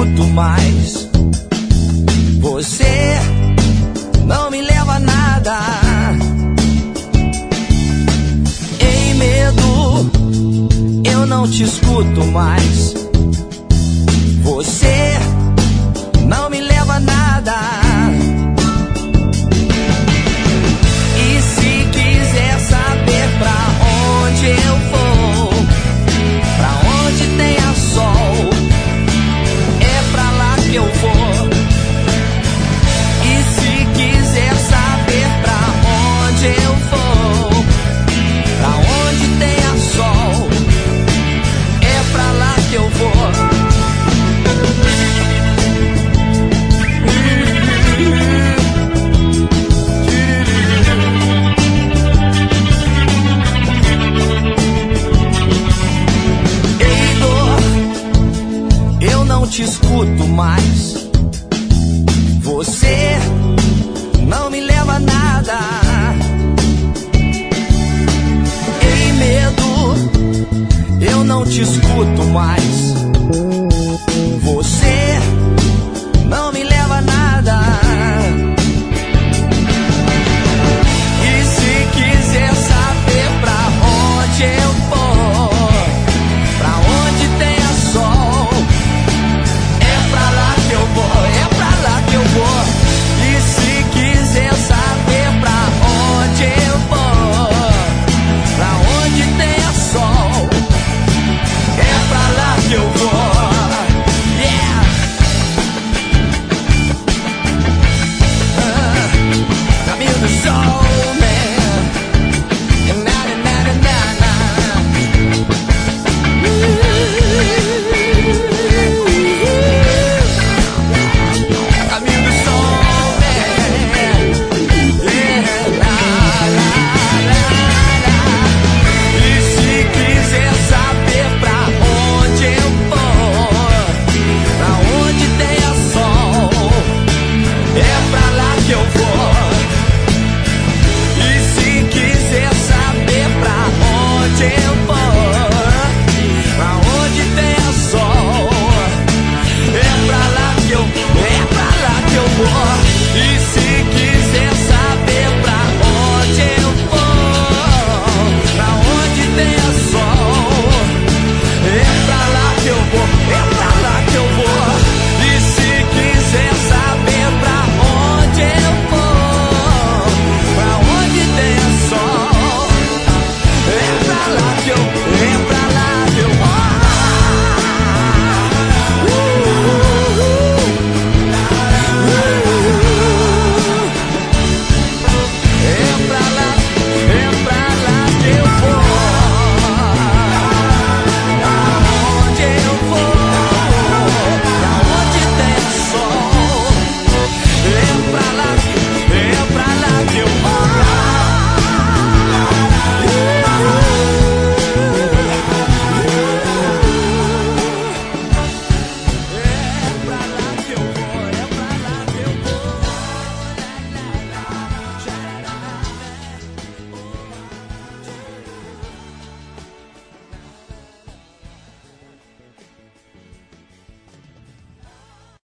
escuto mais. Você não me leva a nada. Em medo, eu não te escuto mais. Você não me leva a nada. E se quiser saber pra onde eu vou, pra onde tenha sol, é pra lá que eu vou. E se quiser saber pra onde eu vou, pra onde tenha sol, é pra lá que eu vou. Ei, dor, eu não te escuto mais. Você não me leva a nada. Em medo, eu não te escuto mais. Você